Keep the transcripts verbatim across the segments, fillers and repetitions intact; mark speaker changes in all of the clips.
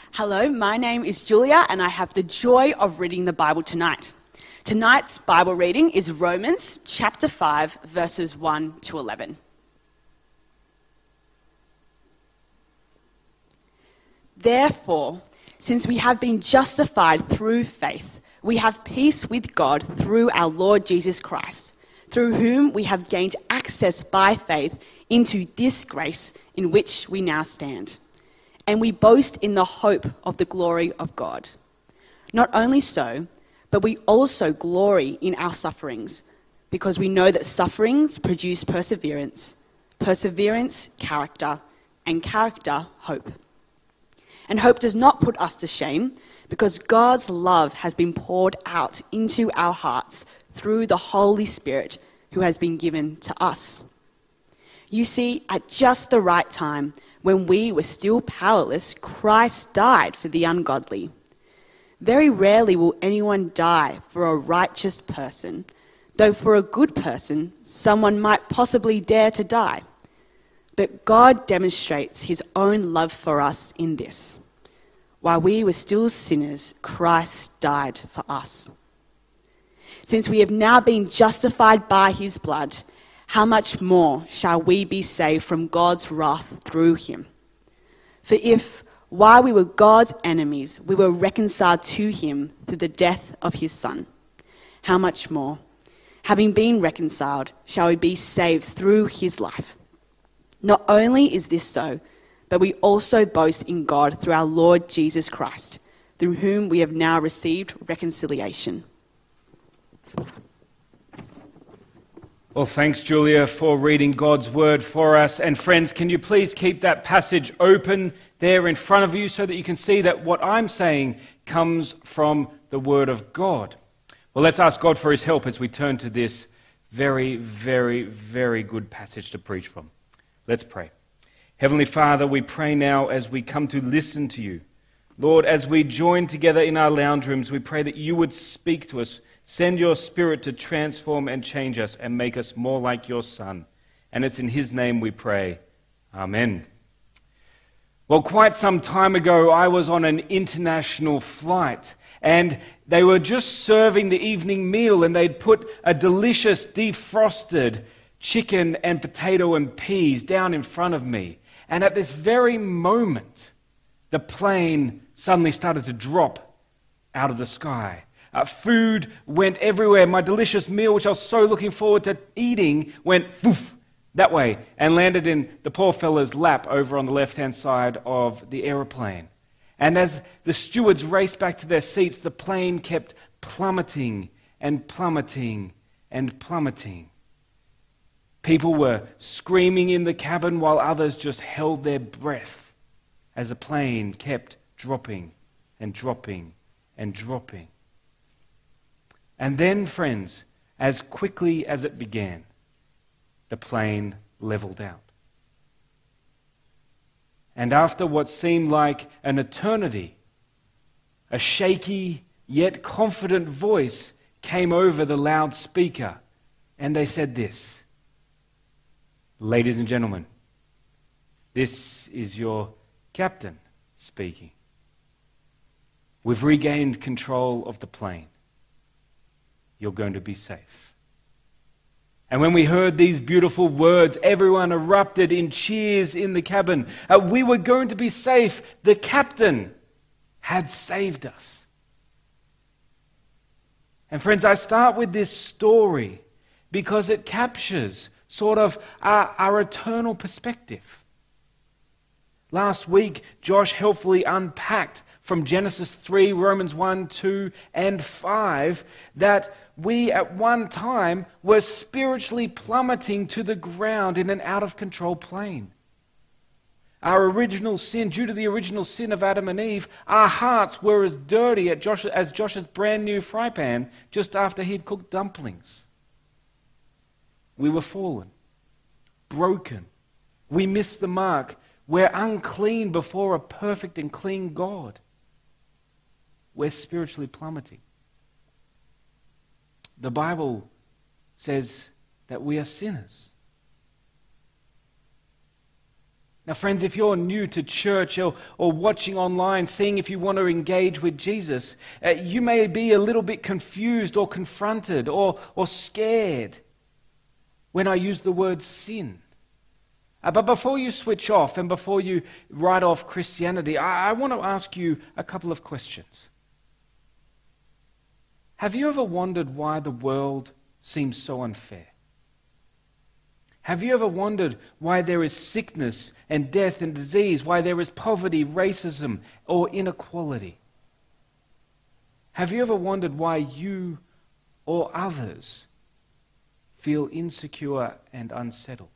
Speaker 1: Hello, my name is Julia and I have the joy of reading the Bible tonight. Tonight's Bible reading is Romans chapter five, verses one to eleven. Therefore, since we have been justified through faith, we have peace with God through our Lord Jesus Christ, through whom we have gained access by faith into this grace in which we now stand. And we boast in the hope of the glory of God. Not only so, but we also glory in our sufferings, because we know that sufferings produce perseverance, perseverance, character, and character, hope. And hope does not put us to shame, because God's love has been poured out into our hearts through the Holy Spirit who has been given to us. You see, at just the right time, when we were still powerless, Christ died for the ungodly. Very rarely will anyone die for a righteous person, though for a good person, someone might possibly dare to die. But God demonstrates his own love for us in this. While we were still sinners, Christ died for us. Since we have now been justified by his blood, how much more shall we be saved from God's wrath through him? For if, while we were God's enemies, we were reconciled to him through the death of his Son, how much more, having been reconciled, shall we be saved through his life? Not only is this so, but we also boast in God through our Lord Jesus Christ, through whom we have now received reconciliation.
Speaker 2: Well, thanks, Julia, for reading God's word for us. And friends, can you please keep that passage open there in front of you so that you can see that what I'm saying comes from the word of God? Well, let's ask God for his help as we turn to this very, very, very good passage to preach from. Let's pray. Heavenly Father, we pray now as we come to listen to you. Lord, as we join together in our lounge rooms, we pray that you would speak to us. Send your Spirit to transform and change us and make us more like your Son. And it's in his name we pray. Amen. Well, quite some time ago, I was on an international flight, and they were just serving the evening meal, and they'd put a delicious defrosted chicken and potato and peas down in front of me. And at this very moment, the plane suddenly started to drop out of the sky. Uh, food went everywhere. My delicious meal, which I was so looking forward to eating, went poof, that way and landed in the poor fella's lap over on the left-hand side of the aeroplane. And as the stewards raced back to their seats, the plane kept plummeting and plummeting and plummeting. People were screaming in the cabin while others just held their breath as the plane kept dropping and dropping and dropping. And then, friends, as quickly as it began, the plane leveled out. And after what seemed like an eternity, a shaky yet confident voice came over the loudspeaker, and they said this: "Ladies and gentlemen, this is your captain speaking. We've regained control of the plane. You're going to be safe." And when we heard these beautiful words, everyone erupted in cheers in the cabin. Uh, we were going to be safe. The captain had saved us. And friends, I start with this story because it captures sort of our, our eternal perspective. Last week, Josh helpfully unpacked from Genesis three, Romans one, two, and five, that we at one time were spiritually plummeting to the ground in an out-of-control plane. Our original sin, due to the original sin of Adam and Eve, our hearts were as dirty at Josh, as Josh's brand new fry pan just after he'd cooked dumplings. We were fallen, broken. We missed the mark. We're unclean before a perfect and clean God. We're spiritually plummeting. The Bible says that we are sinners. Now, friends, if you're new to church or, or watching online, seeing if you want to engage with Jesus, uh, you may be a little bit confused or confronted or, or scared when I use the word sin. Uh, but before you switch off and before you write off Christianity, I, I want to ask you a couple of questions. Have you ever wondered why the world seems so unfair? Have you ever wondered why there is sickness and death and disease, why there is poverty, racism, or inequality? Have you ever wondered why you or others feel insecure and unsettled?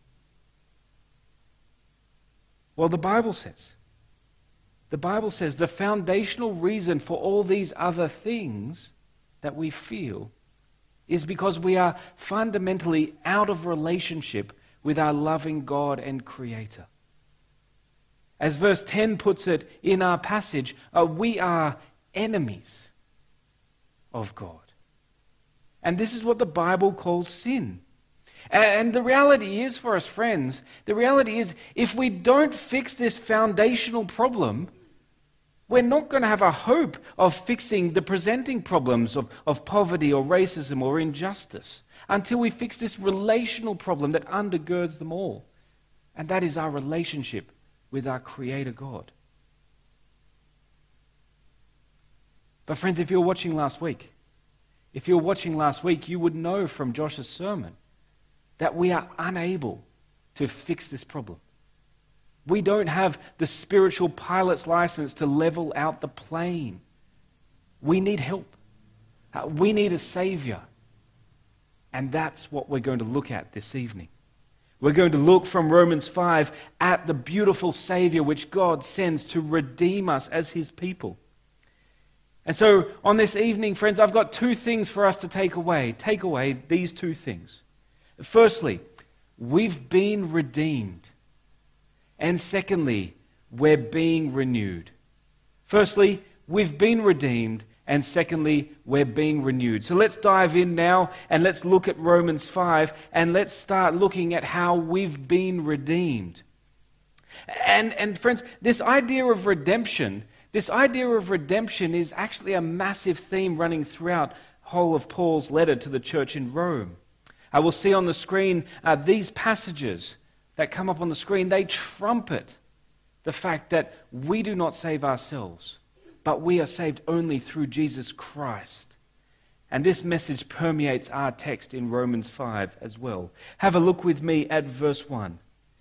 Speaker 2: Well, the Bible says, the Bible says the foundational reason for all these other things that we feel is because we are fundamentally out of relationship with our loving God and Creator. As verse ten puts it in our passage, uh, we are enemies of God. And this is what the Bible calls sin. And the reality is for us, friends, the reality is if we don't fix this foundational problem, we're not going to have a hope of fixing the presenting problems of, of poverty or racism or injustice until we fix this relational problem that undergirds them all. And that is our relationship with our Creator God. But friends, if you were watching last week, if you were watching last week, you would know from Josh's sermon that we are unable to fix this problem. We don't have the spiritual pilot's license to level out the plane. We need help. Uh, we need a Savior. And that's what we're going to look at this evening. We're going to look from Romans five at the beautiful Savior which God sends to redeem us as His people. And so on this evening, friends, I've got two things for us to take away. Take away these two things. Firstly, we've been redeemed. And secondly, we're being renewed. Firstly, we've been redeemed. And secondly, we're being renewed. So let's dive in now and let's look at Romans five and let's start looking at how we've been redeemed. And, and friends, this idea of redemption, this idea of redemption is actually a massive theme running throughout the whole of Paul's letter to the church in Rome. I will see on the screen uh, these passages that come up on the screen. They trumpet the fact that we do not save ourselves, but we are saved only through Jesus Christ. And this message permeates our text in Romans five as well. Have a look with me at verse one.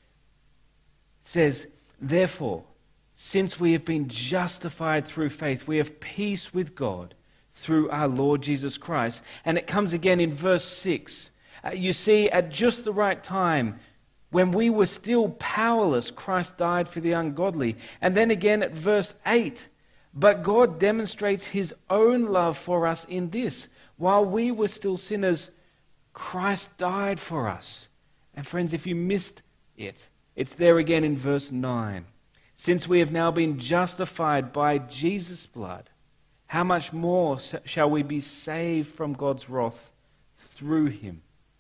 Speaker 2: It says, "Therefore, since we have been justified through faith, we have peace with God through our Lord Jesus Christ." And it comes again in verse six. Uh, you see, at just the right time, when we were still powerless, Christ died for the ungodly. And then again at verse eight, "But God demonstrates His own love for us in this: while we were still sinners, Christ died for us." And friends, if you missed it, it's there again in verse nine. "Since we have now been justified by Jesus' blood, how much more shall we be saved from God's wrath through Him?"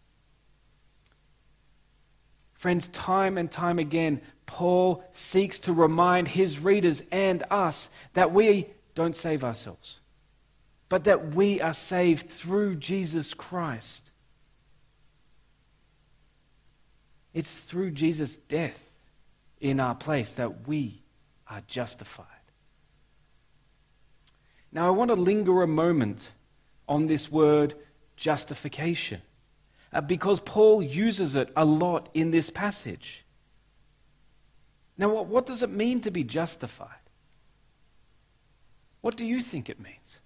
Speaker 2: Friends, time and time again, Paul seeks to remind his readers and us that we don't save ourselves, but that we are saved through Jesus Christ. It's through Jesus' death in our place that we are justified. Now, I want to linger a moment on this word justification, uh, because Paul uses it a lot in this passage. Now, what, what does it mean to be justified? What do you think it means?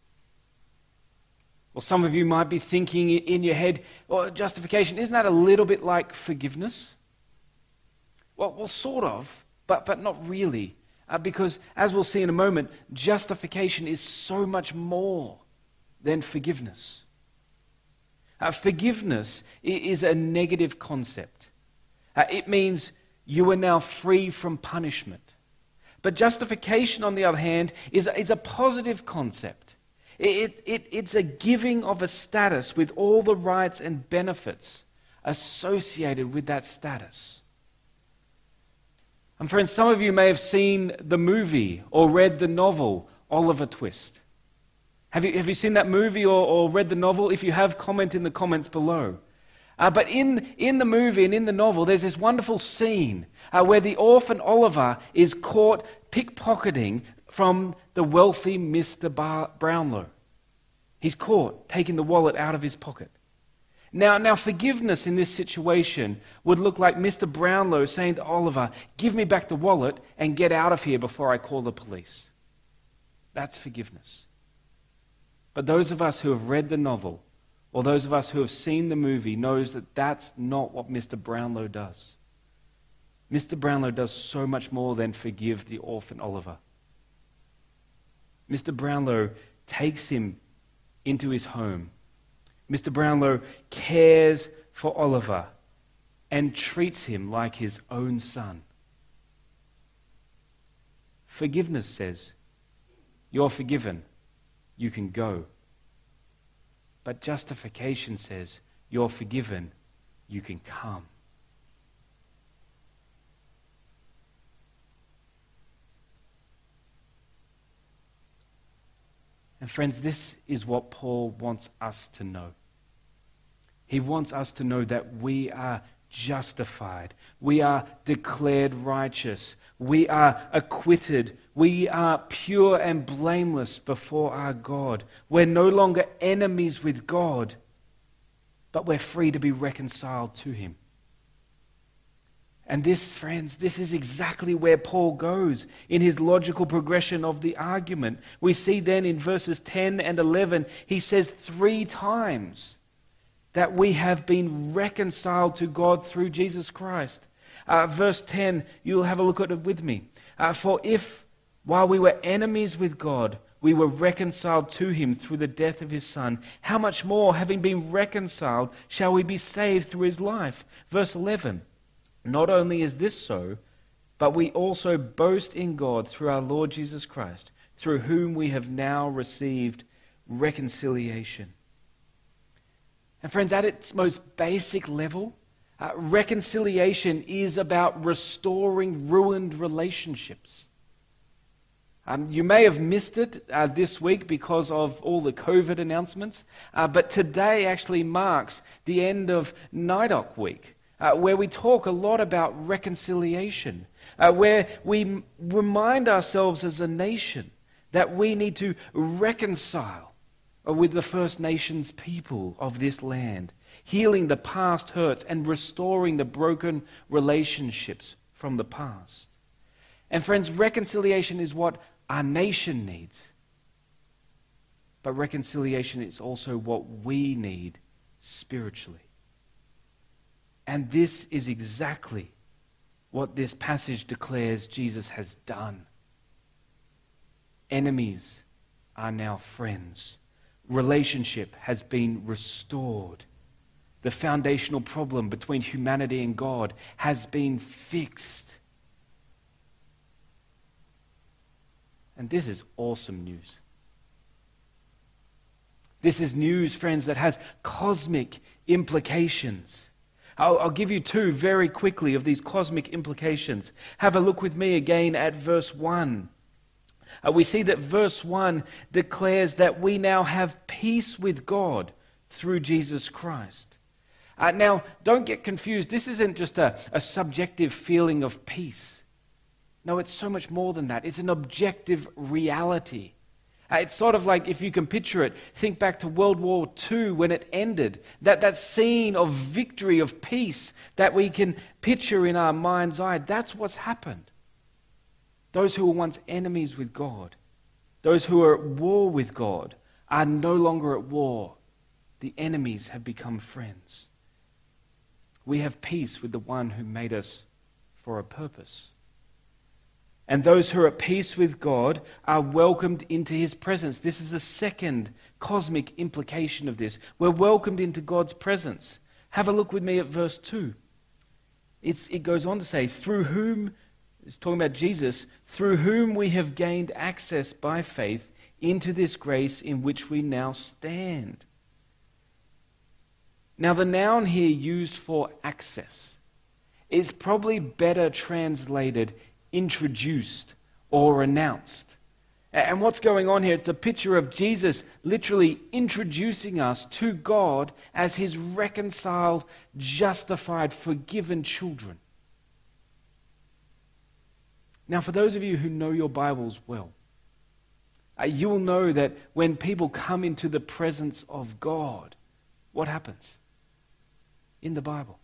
Speaker 2: Well, some of you might be thinking in your head, well, justification, isn't that a little bit like forgiveness? Well, well sort of, but, but not really. Uh, because, as we'll see in a moment, justification is so much more than forgiveness. Uh, forgiveness is a negative concept. Uh, it means you are now free from punishment. But justification, on the other hand, is, is a positive concept. It, it, it's a giving of a status with all the rights and benefits associated with that status. And friends, some of you may have seen the movie or read the novel, Oliver Twist. Have you, have you seen that movie or, or read the novel? If you have, comment in the comments below. Uh, but in, in the movie and in the novel, there's this wonderful scene uh, where the orphan Oliver is caught pickpocketing from the wealthy Mister Bar- Brownlow. He's caught taking the wallet out of his pocket. Now, now, forgiveness in this situation would look like Mister Brownlow saying to Oliver, "Give me back the wallet and get out of here before I call the police." That's forgiveness. But those of us who have read the novel, or those of us who have seen the movie, knows that that's not what Mister Brownlow does. Mister Brownlow does so much more than forgive the orphan Oliver. Mister Brownlow takes him into his home. Mister Brownlow cares for Oliver and treats him like his own son. Forgiveness says, "You're forgiven, you can go." But justification says, "You're forgiven, you can come." And friends, this is what Paul wants us to know. He wants us to know that we are justified. We are declared righteous. We are acquitted. We are pure and blameless before our God. We're no longer enemies with God, but we're free to be reconciled to Him. And this, friends, this is exactly where Paul goes in his logical progression of the argument. We see then in verses ten and eleven, he says three times that we have been reconciled to God through Jesus Christ. Uh, verse ten, you'll have a look at it with me. Uh, For if, while we were enemies with God, we were reconciled to Him through the death of His Son, how much more, having been reconciled, shall we be saved through His life? Verse eleven, not only is this so, but we also boast in God through our Lord Jesus Christ, through whom we have now received reconciliation. And friends, at its most basic level, uh, reconciliation is about restoring ruined relationships. Um, you may have missed it uh, this week because of all the COVID announcements, uh, but today actually marks the end of NIDOC week, uh, where we talk a lot about reconciliation, uh, where we m- remind ourselves as a nation that we need to reconcile with the First Nations people of this land, healing the past hurts and restoring the broken relationships from the past. And friends, reconciliation is what our nation needs. But reconciliation is also what we need spiritually. And this is exactly what this passage declares Jesus has done. Enemies are now friends. Relationship has been restored. The foundational problem between humanity and God has been fixed. And this is awesome news. This is news, friends, that has cosmic implications. I'll, I'll give you two very quickly of these cosmic implications. Have a look with me again at verse one. Uh, we see that verse one declares that we now have peace with God through Jesus Christ. Uh, now, don't get confused. This isn't just a, a subjective feeling of peace. No, it's so much more than that. It's an objective reality. Uh, it's sort of like, if you can picture it, think back to World War Two when it ended. That, that scene of victory, of peace that we can picture in our mind's eye, that's what's happened. Those who were once enemies with God, those who are at war with God, are no longer at war. The enemies have become friends. We have peace with the one who made us for a purpose. And those who are at peace with God are welcomed into His presence. This is the second cosmic implication of this. We're welcomed into God's presence. Have a look with me at verse two. It's, it goes on to say, through whom, it's talking about Jesus, through whom we have gained access by faith into this grace in which we now stand. Now the noun here used for access, is probably better translated introduced or announced. And what's going on here, it's a picture of Jesus literally introducing us to God as his reconciled, justified, forgiven children. Now, for those of you who know your Bibles well, uh, you will know that when people come into the presence of God, what happens in the Bible?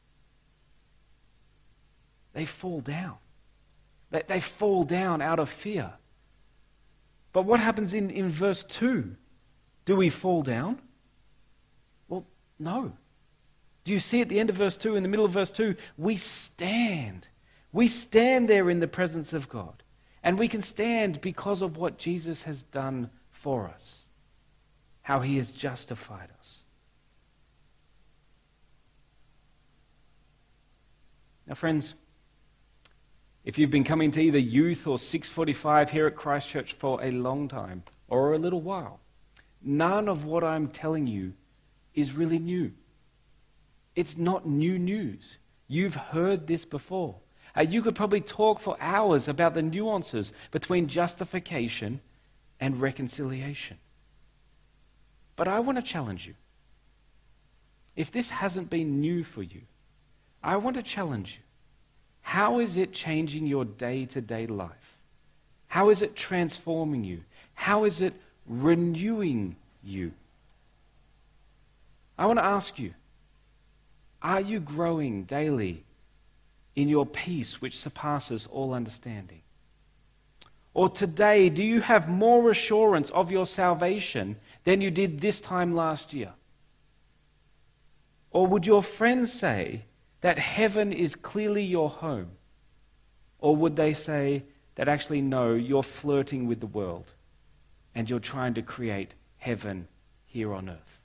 Speaker 2: They fall down. They, they fall down out of fear. But what happens in, in verse two? Do we fall down? Well, no. Do you see at the end of verse two, in the middle of verse two, we stand. We stand there in the presence of God. And we can stand because of what Jesus has done for us. How he has justified us. Now, friends, if you've been coming to either youth or six forty-five here at Christ Church for a long time or a little while, none of what I'm telling you is really new. It's not new news. You've heard this before. Uh, you could probably talk for hours about the nuances between justification and reconciliation. But I want to challenge you. If this hasn't been new for you, I want to challenge you. How is it changing your day-to-day life? How is it transforming you? How is it renewing you? I want to ask you, are you growing daily in your peace which surpasses all understanding? Or today, do you have more assurance of your salvation than you did this time last year? Or would your friends say that heaven is clearly your home? Or would they say that actually no, you're flirting with the world and you're trying to create heaven here on earth?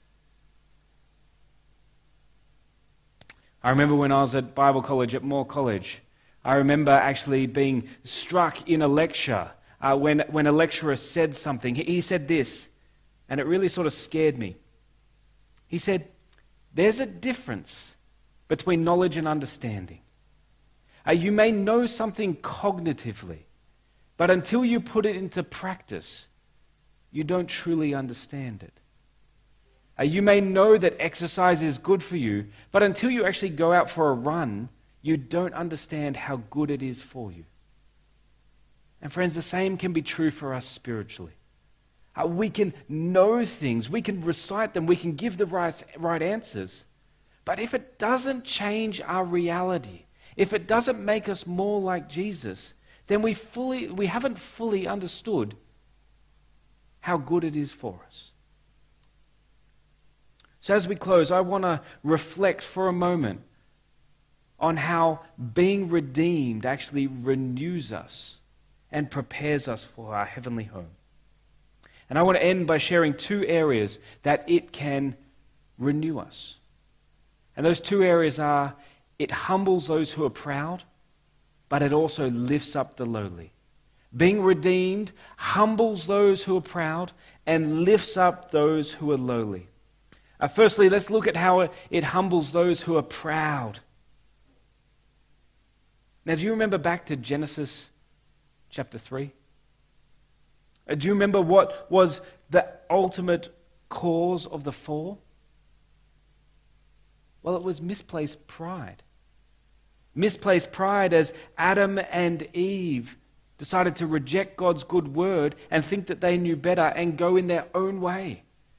Speaker 2: I remember when I was at Bible college, at Moore College, I remember actually being struck in a lecture uh, when, when a lecturer said something. He, he said this, and it really sort of scared me. He said, there's a difference between knowledge and understanding. Uh, you may know something cognitively, but until you put it into practice, you don't truly understand it. Uh, you may know that exercise is good for you, but until you actually go out for a run, you don't understand how good it is for you. And friends, the same can be true for us spiritually. Uh, we can know things, we can recite them, we can give the right, right answers, but if it doesn't change our reality, if it doesn't make us more like Jesus, then we fully we haven't fully understood how good it is for us. So as we close, I want to reflect for a moment on how being redeemed actually renews us and prepares us for our heavenly home. And I want to end by sharing two areas that it can renew us. And those two areas are, it humbles those who are proud, but it also lifts up the lowly. Being redeemed humbles those who are proud and lifts up those who are lowly. Uh, firstly, let's look at how it, it humbles those who are proud. Now, do you remember back to Genesis chapter three? Uh, do you remember what was the ultimate cause of the fall? Well, it was misplaced pride. Misplaced pride as Adam and Eve decided to reject God's good word and think that they knew better and go in their own way.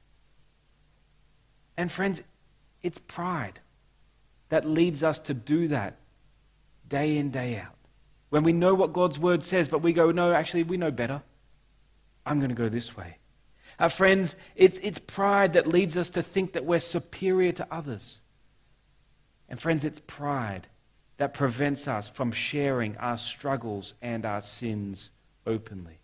Speaker 2: And friends, it's pride that leads us to do that day in, day out. When we know what God's word says, but we go, no, actually, we know better. I'm going to go this way. Our friends, it's, it's pride that leads us to think that we're superior to others. And friends, it's pride that prevents us from sharing our struggles and our sins openly.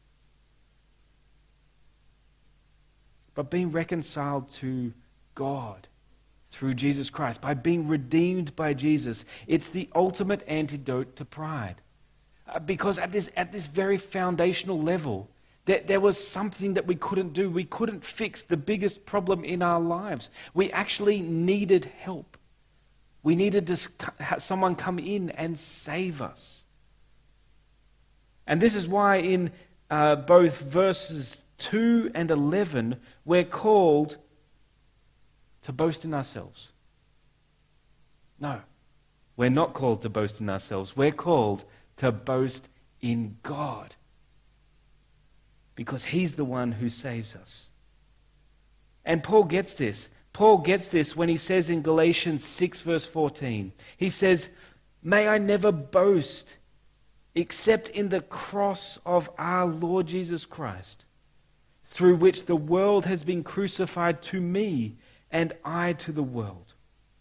Speaker 2: But being reconciled to God through Jesus Christ, by being redeemed by Jesus, it's the ultimate antidote to pride. Uh, because at this, at this very foundational level, there, there was something that we couldn't do. We couldn't fix the biggest problem in our lives. We actually needed help. We needed to have someone come in and save us. And this is why in uh, both verses two and eleven, we're called to boast in ourselves. No, we're not called to boast in ourselves. We're called to boast in God, because He's the one who saves us. And Paul gets this. Paul gets this when he says in Galatians six verse fourteen, he says, "May I never boast except in the cross of our Lord Jesus Christ, through which the world has been crucified to me and I to the world."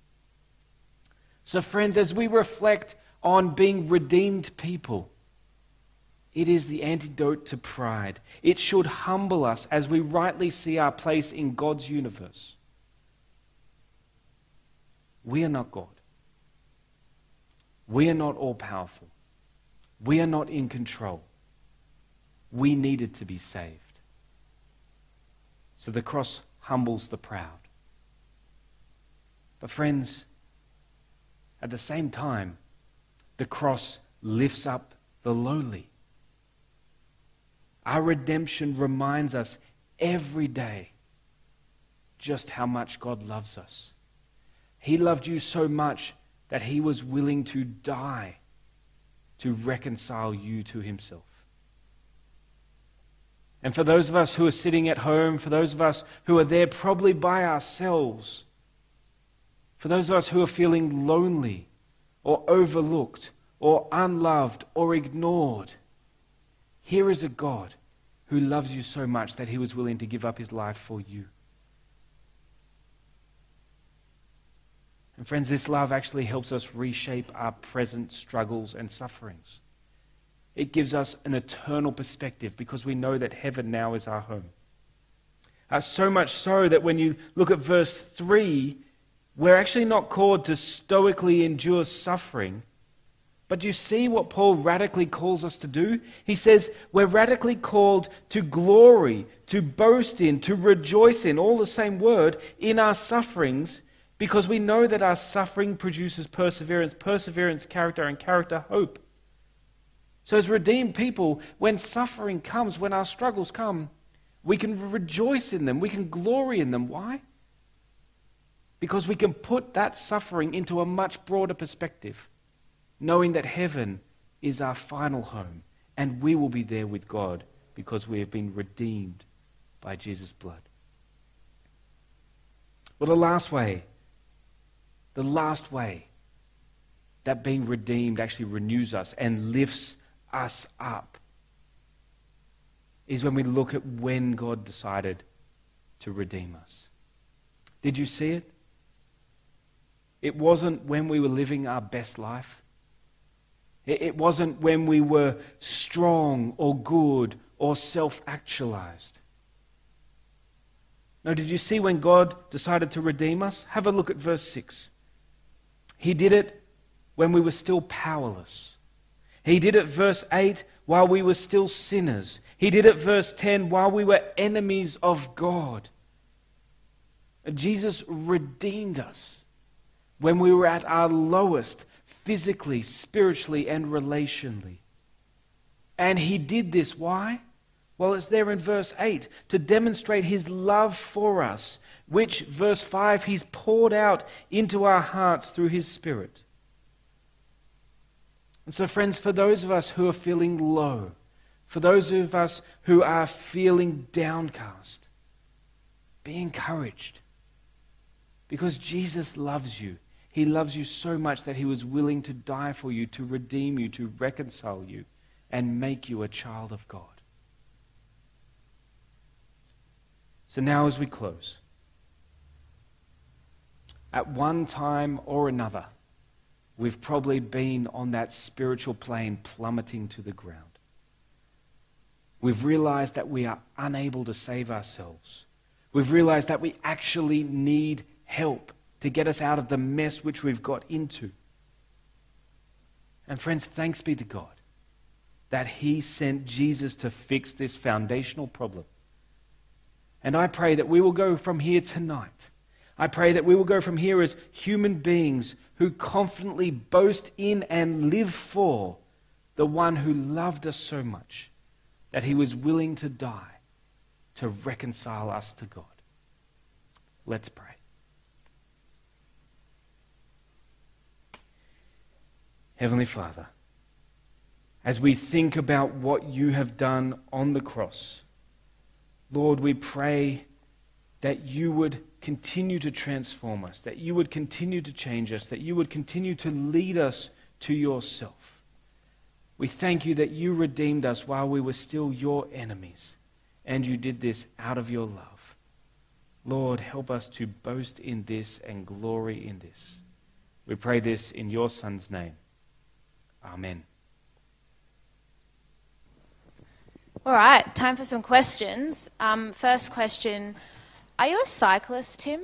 Speaker 2: So friends, as we reflect on being redeemed people, it is the antidote to pride. It should humble us as we rightly see our place in God's universe. We are not God. We are not all-powerful. We are not in control. We needed to be saved. So the cross humbles the proud. But friends, at the same time, the cross lifts up the lowly. Our redemption reminds us every day just how much God loves us. He loved you so much that He was willing to die to reconcile you to Himself. And for those of us who are sitting at home, for those of us who are there probably by ourselves, for those of us who are feeling lonely or overlooked or unloved or ignored, here is a God who loves you so much that He was willing to give up His life for you. And friends, this love actually helps us reshape our present struggles and sufferings. It gives us an eternal perspective because we know that heaven now is our home. Uh, so much so that when you look at verse three, we're actually not called to stoically endure suffering. But you see what Paul radically calls us to do? He says we're radically called to glory, to boast in, to rejoice in, all the same word, in our sufferings, because we know that our suffering produces perseverance, perseverance, character, and character, hope. So as redeemed people, when suffering comes, when our struggles come, we can rejoice in them, we can glory in them. Why? Because we can put that suffering into a much broader perspective, knowing that heaven is our final home, and we will be there with God because we have been redeemed by Jesus' blood. Well, the last way, the last way that being redeemed actually renews us and lifts us up is when we look at when God decided to redeem us. Did you see it? It wasn't when we were living our best life. It wasn't when we were strong or good or self-actualized. No, did you see when God decided to redeem us? Have a look at verse six. He did it when we were still powerless. He did it, verse eight, while we were still sinners. He did it, verse ten, while we were enemies of God. Jesus redeemed us when we were at our lowest, physically, spiritually, and relationally. And He did this, why? Well, it's there in verse eight, to demonstrate His love for us, which, verse five, He's poured out into our hearts through His Spirit. And so, friends, for those of us who are feeling low, for those of us who are feeling downcast, be encouraged. Because Jesus loves you. He loves you so much that He was willing to die for you, to redeem you, to reconcile you, and make you a child of God. So now as we close, at one time or another, we've probably been on that spiritual plane plummeting to the ground. We've realized that we are unable to save ourselves. We've realized that we actually need help to get us out of the mess which we've got into. And friends, thanks be to God that He sent Jesus to fix this foundational problem. And I pray that we will go from here tonight. I pray that we will go from here as human beings who confidently boast in and live for the one who loved us so much that he was willing to die to reconcile us to God. Let's pray. Heavenly Father, as we think about what you have done on the cross, Lord, we pray that you would continue to transform us, that you would continue to change us, that you would continue to lead us to yourself. We thank you that you redeemed us while we were still your enemies, and you did this out of your love. Lord, help us to boast in this and glory in this. We pray this in your Son's name. Amen.
Speaker 3: All right, time for some questions. Um, first question, are you a cyclist, Tim?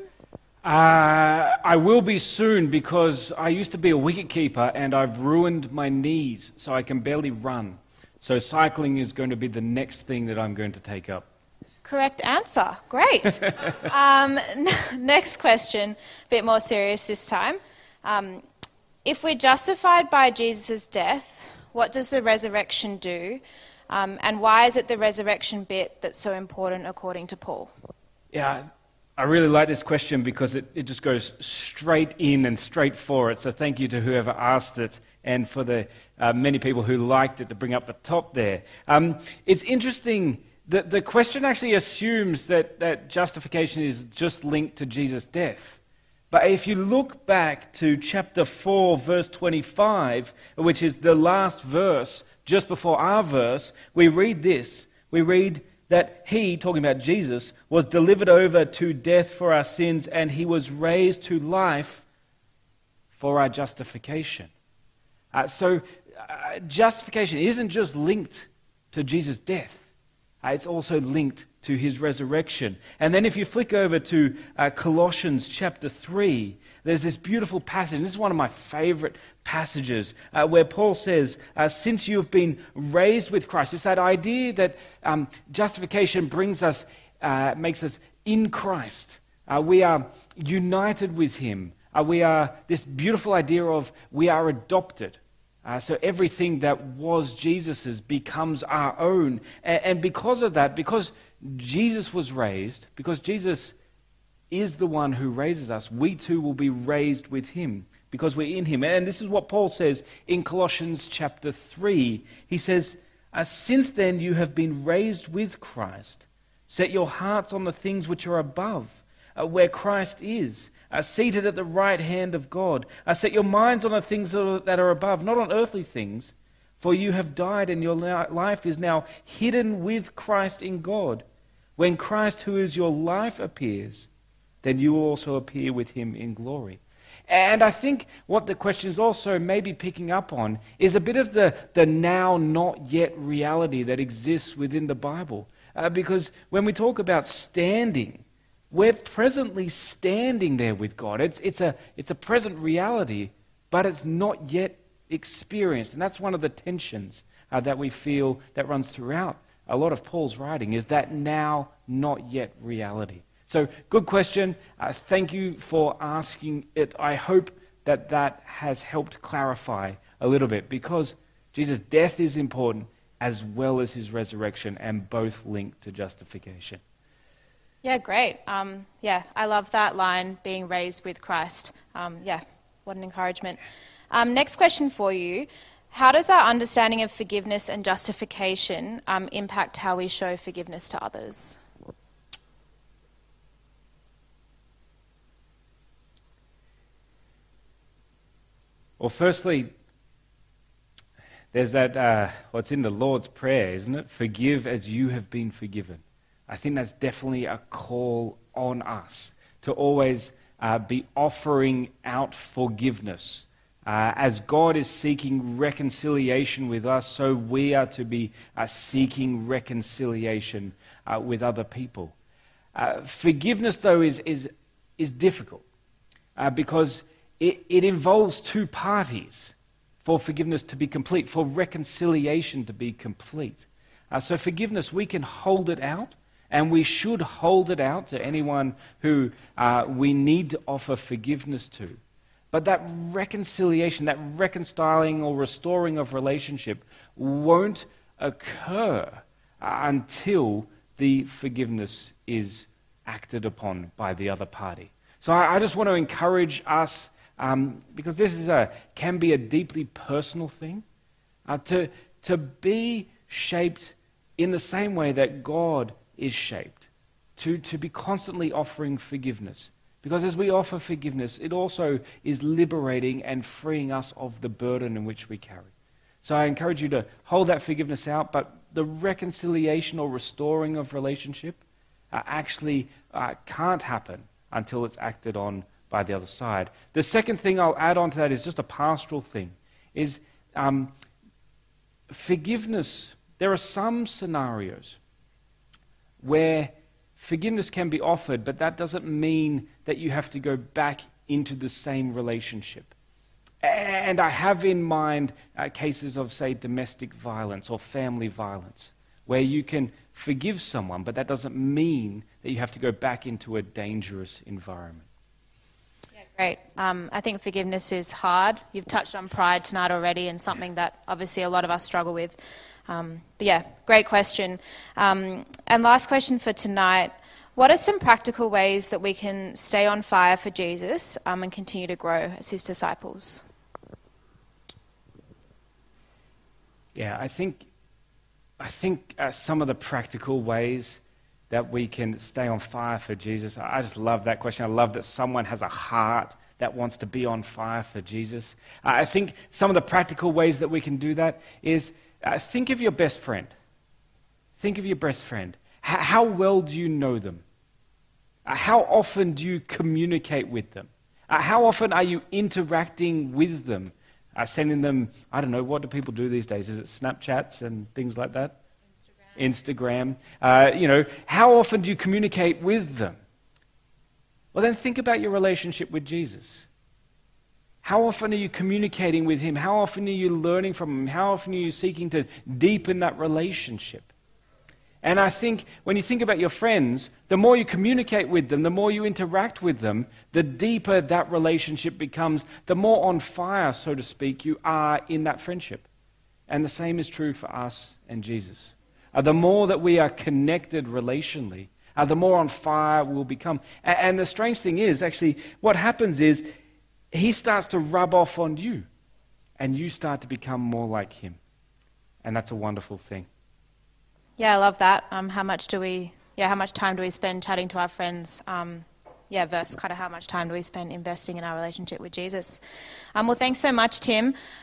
Speaker 2: Uh, I will be soon because I used to be a wicketkeeper and I've ruined my knees so I can barely run. So cycling is going to be the next thing that I'm going to take up.
Speaker 3: Correct answer. Great. um, n- next question, a bit more serious this time. Um, if we're justified by Jesus' death, what does the resurrection do? Um, and why is it the resurrection bit that's so important according to Paul?
Speaker 2: Yeah, I really like this question because it, it just goes straight in and straight for it. So thank you to whoever asked it and for the uh, many people who liked it to bring up the top there. Um, it's interesting that the question actually assumes that, that justification is just linked to Jesus' death. But if you look back to chapter four, verse twenty-five, which is the last verse just before our verse, we read this. We read that he, talking about Jesus, was delivered over to death for our sins, and he was raised to life for our justification. Uh, so uh, justification isn't just linked to Jesus' death. Uh, it's also linked to his resurrection. And then if you flick over to uh, Colossians chapter three, there's this beautiful passage, and this is one of my favorite passages, uh, where Paul says, uh, since you have been raised with Christ, it's that idea that um, justification brings us, uh, makes us in Christ. Uh, we are united with him. Uh, we are, this beautiful idea of we are adopted. Uh, so everything that was Jesus's becomes our own. And, and because of that, because Jesus was raised, because Jesus is the one who raises us, we too will be raised with him because we're in him. And this is what Paul says in Colossians chapter three. He says, uh, since then you have been raised with Christ. Set your hearts on the things which are above, uh, where Christ is, uh, seated at the right hand of God. Uh, set your minds on the things that are, that are above, not on earthly things. For you have died and your life is now hidden with Christ in God. When Christ, who is your life, appears, then you will also appear with him in glory. And I think what the question is also maybe picking up on is a bit of the, the now not yet reality that exists within the Bible. Uh, because when we talk about standing, we're presently standing there with God. It's, it's, a, it's a present reality, but it's not yet experienced. And that's one of the tensions uh, that we feel that runs throughout a lot of Paul's writing, is that now not yet reality. So, good question. Uh, thank you for asking it. I hope that that has helped clarify a little bit, because Jesus' death is important as well as his resurrection, and both linked to justification.
Speaker 3: Yeah, great. Um, yeah, I love that line, being raised with Christ. Um, yeah, what an encouragement. Um, next question for you. How does our understanding of forgiveness and justification um, impact how we show forgiveness to others?
Speaker 2: Well, firstly, there's that, uh, what's in the Lord's Prayer, isn't it? Forgive as you have been forgiven. I think that's definitely a call on us to always uh, be offering out forgiveness. Uh, as God is seeking reconciliation with us, so we are to be uh, seeking reconciliation uh, with other people. Uh, forgiveness, though, is, is, is difficult uh, because It, it involves two parties for forgiveness to be complete, for reconciliation to be complete. Uh, so forgiveness, we can hold it out, and we should hold it out to anyone who uh, we need to offer forgiveness to. But that reconciliation, that reconciling or restoring of relationship won't occur until the forgiveness is acted upon by the other party. So I, I just want to encourage us, um, because this is a can be a deeply personal thing, uh, to to be shaped in the same way that God is shaped, to, to be constantly offering forgiveness. Because as we offer forgiveness, it also is liberating and freeing us of the burden in which we carry. So I encourage you to hold that forgiveness out, but the reconciliation or restoring of relationship uh, actually uh, can't happen until it's acted on by the other side. The second thing I'll add on to that is just a pastoral thing, is um, forgiveness. There are some scenarios where forgiveness can be offered, but that doesn't mean that you have to go back into the same relationship. And I have in mind uh, cases of, say, domestic violence or family violence, where you can forgive someone, but that doesn't mean that you have to go back into a dangerous environment.
Speaker 3: Yeah, great. Um, I think forgiveness is hard. You've touched on pride tonight already, and something that obviously a lot of us struggle with. Um, but yeah, great question. Um, and last question for tonight. What are some practical ways that we can stay on fire for Jesus um, and continue to grow as his disciples?
Speaker 2: Yeah, I think I think uh, some of the practical ways that we can stay on fire for Jesus, I just love that question. I love that someone has a heart that wants to be on fire for Jesus. Uh, I think some of the practical ways that we can do that is uh, think of your best friend. Think of your best friend. H- how well do you know them? Uh, how often do you communicate with them? Uh, how often are you interacting with them? Uh, sending them, I don't know, what do people do these days? Is it Snapchats and things like that? Instagram. Instagram. Uh, you know, how often do you communicate with them? Well, then think about your relationship with Jesus. How often are you communicating with him? How often are you learning from him? How often are you seeking to deepen that relationship? And I think when you think about your friends, the more you communicate with them, the more you interact with them, the deeper that relationship becomes, the more on fire, so to speak, you are in that friendship. And the same is true for us and Jesus. Uh, the more that we are connected relationally, uh, the more on fire we'll become. And, and the strange thing is, actually, what happens is he starts to rub off on you, and you start to become more like him. And that's a wonderful thing.
Speaker 3: Yeah, I love that. Um, how much do we, yeah, how much time do we spend chatting to our friends? Um, yeah, versus kind of how much time do we spend investing in our relationship with Jesus? Um, well, thanks so much, Tim.